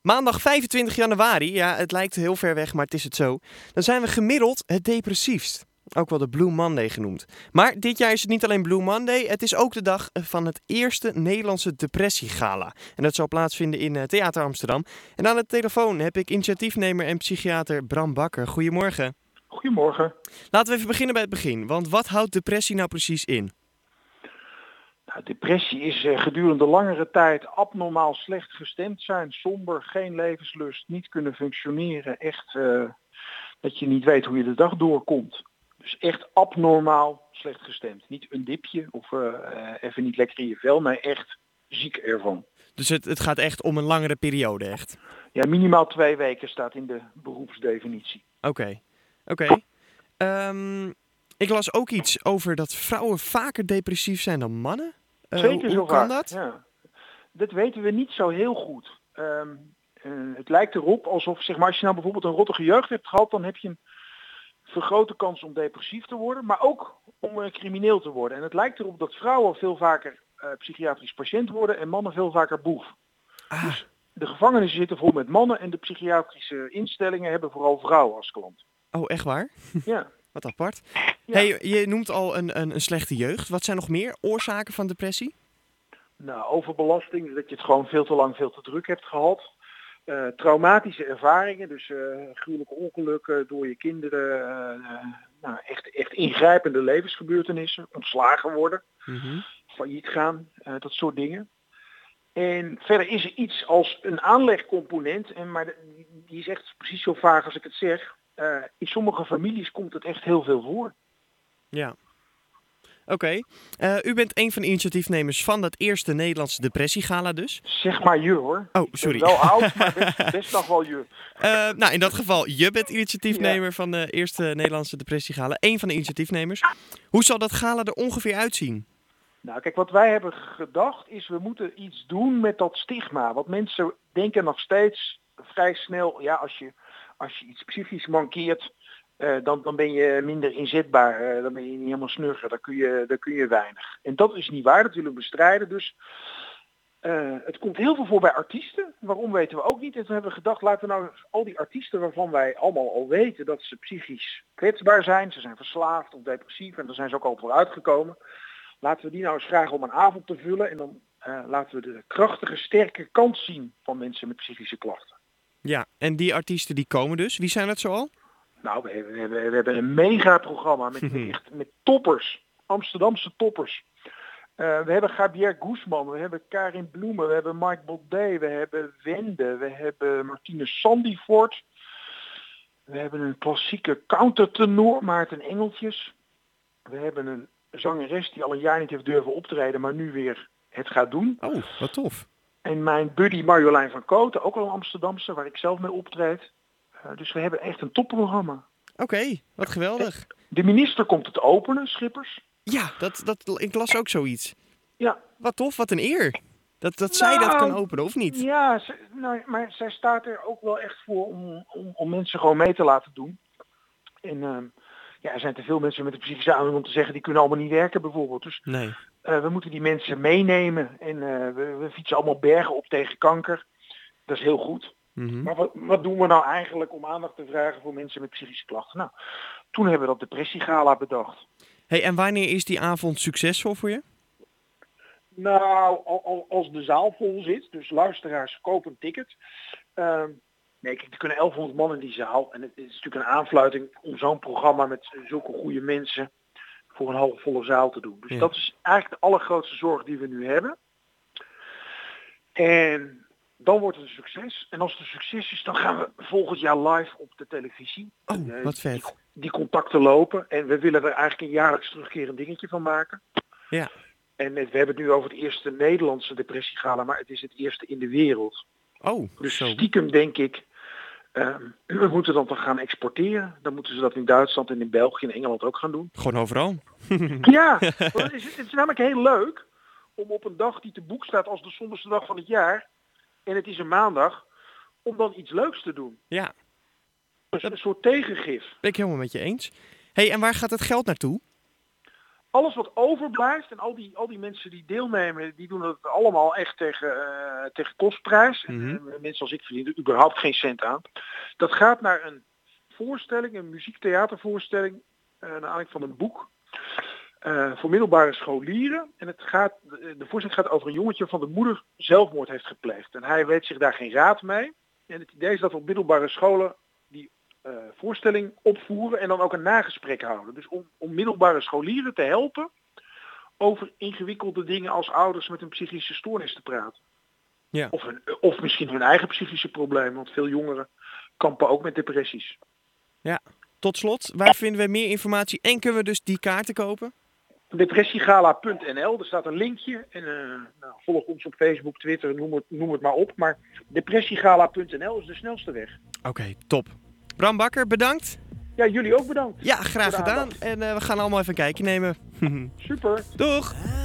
Maandag 25 januari, ja, het lijkt heel ver weg, maar het is het zo. Dan zijn we gemiddeld het depressiefst. Ook wel de Blue Monday genoemd. Maar dit jaar is het niet alleen Blue Monday, het is ook de dag van het eerste Nederlandse depressiegala. En dat zal plaatsvinden in Theater Amsterdam. En aan de telefoon heb ik initiatiefnemer en psychiater Bram Bakker. Goedemorgen. Goedemorgen. Laten we even beginnen bij het begin, want wat houdt depressie nou precies in? Nou, depressie is gedurende langere tijd abnormaal slecht gestemd zijn, somber, geen levenslust, niet kunnen functioneren. Echt dat je niet weet hoe je de dag doorkomt. Dus echt abnormaal slecht gestemd. Niet een dipje of even niet lekker in je vel, maar echt ziek ervan. Dus het gaat echt om een langere periode, echt? Ja, minimaal 2 weken staat in de beroepsdefinitie. Oké. Ik las ook iets over dat vrouwen vaker depressief zijn dan mannen. Zeker zo hoe kan vaak. dat? Ja. Dat weten we niet zo heel goed. Het lijkt erop alsof, zeg maar, als je nou bijvoorbeeld een rottige jeugd hebt gehad, dan heb je een vergrote kans om depressief te worden, maar ook om crimineel te worden. En het lijkt erop dat vrouwen veel vaker psychiatrisch patiënt worden en mannen veel vaker boef. Dus de gevangenissen zitten vol met mannen en de psychiatrische instellingen hebben vooral vrouwen als klant. Oh, echt waar? Ja. Wat apart. Ja. Hey, je noemt al een slechte jeugd. Wat zijn nog meer oorzaken van depressie? Nou, overbelasting, dat je het gewoon veel te lang veel te druk hebt gehad. Traumatische ervaringen, dus gruwelijke ongelukken door je kinderen, echt ingrijpende levensgebeurtenissen, ontslagen worden, failliet gaan, dat soort dingen. En verder is er iets als een aanlegcomponent, maar die is echt precies zo vaag als ik het zeg. In sommige families komt het echt heel veel voor. Ja. Oké. U bent een van de initiatiefnemers van dat eerste Nederlandse depressiegala dus. Zeg maar je hoor. Oh, sorry. Ik ben wel oud, maar best nog wel je. Nou, in dat geval, je bent initiatiefnemer van de eerste Nederlandse depressiegala. Eén van de initiatiefnemers. Hoe zal dat gala er ongeveer uitzien? Nou, kijk, wat wij hebben gedacht is, we moeten iets doen met dat stigma. Want mensen denken nog steeds vrij snel, ja, als je iets psychisch mankeert, dan ben je minder inzetbaar. Dan ben je niet helemaal snugger. Dan kun je weinig. En dat is niet waar, dat willen we bestrijden. Dus het komt heel veel voor bij artiesten. Waarom weten we ook niet. En toen hebben we gedacht, laten we nou al die artiesten waarvan wij allemaal al weten dat ze psychisch kwetsbaar zijn. Ze zijn verslaafd of depressief en daar zijn ze ook al voor uitgekomen. Laten we die nou eens vragen om een avond te vullen. En dan laten we de krachtige, sterke kant zien van mensen met psychische klachten. Ja, en die artiesten die komen dus. Wie zijn dat zoal? Nou, we hebben een megaprogramma met toppers. Amsterdamse toppers. We hebben Javier Guzman, we hebben Karin Bloemen, we hebben Mike Baudet, we hebben Wende, we hebben Martine Sandifort. We hebben een klassieke countertenor, Maarten Engeltjes. We hebben een zangeres die al een jaar niet heeft durven optreden, maar nu weer het gaat doen. Oh, wat tof. En mijn buddy Marjolein van Kooten, ook al een Amsterdamse, waar ik zelf mee optreed. Dus we hebben echt een topprogramma. Oké, wat geweldig. De minister komt het openen, Schippers. Ja, ik las ook zoiets. Ja. Wat tof, wat een eer. Dat zij dat kan openen, of niet? Ja, maar zij staat er ook wel echt voor om mensen gewoon mee te laten doen. En er zijn te veel mensen met een psychische aandoening om te zeggen, die kunnen allemaal niet werken bijvoorbeeld. Dus Nee. We moeten die mensen meenemen. En we fietsen allemaal bergen op tegen kanker. Dat is heel goed. Maar wat doen we nou eigenlijk om aandacht te vragen voor mensen met psychische klachten? Nou, toen hebben we dat depressiegala bedacht. Hey, en wanneer is die avond succesvol voor je? Nou, als de zaal vol zit, dus luisteraars kopen een ticket. Nee, kijk, er kunnen 1100 man in die zaal. En het is natuurlijk een aanfluiting om zo'n programma met zulke goede mensen voor een halfvolle zaal te doen. Dus dat is eigenlijk de allergrootste zorg die we nu hebben. En dan wordt het een succes. En als het een succes is, dan gaan we volgend jaar live op de televisie. Oh, wat vet. Die contacten lopen. En we willen er eigenlijk een jaarlijks terugkerend dingetje van maken. Ja. En we hebben het nu over het eerste Nederlandse depressiegala, maar het is het eerste in de wereld. Oh, dus zo. Stiekem denk ik, we moeten dan gaan exporteren. Dan moeten ze dat in Duitsland en in België en Engeland ook gaan doen. Gewoon overal. Ja, het is namelijk heel leuk om op een dag die te boek staat als de somberste dag van het jaar, en het is een maandag, om dan iets leuks te doen. Ja. Dus een soort tegengif. Ben ik helemaal met je eens. Hey, en waar gaat het geld naartoe? alles wat overblijft en al die mensen die deelnemen, die doen het allemaal echt tegen kostprijs. En mensen als ik verdienen er überhaupt geen cent aan. Dat gaat naar een voorstelling, een muziektheatervoorstelling, naar aanleiding van een boek. Voor middelbare scholieren. En de voorstelling gaat over een jongetje van de moeder zelfmoord heeft gepleegd. En hij weet zich daar geen raad mee. En het idee is dat we op middelbare scholen die voorstelling opvoeren en dan ook een nagesprek houden. Dus om middelbare scholieren te helpen over ingewikkelde dingen als ouders met een psychische stoornis te praten. Ja. Of misschien hun eigen psychische problemen, want veel jongeren kampen ook met depressies. Ja, tot slot, waar vinden we meer informatie en kunnen we dus die kaarten kopen? Depressiegala.nl, er staat een linkje. En volg ons op Facebook, Twitter, noem het maar op. Maar depressiegala.nl is de snelste weg. Oké, top. Bram Bakker, bedankt. Ja, jullie ook bedankt. Ja, graag gedaan. En we gaan allemaal even een kijkje nemen. Super. Doeg!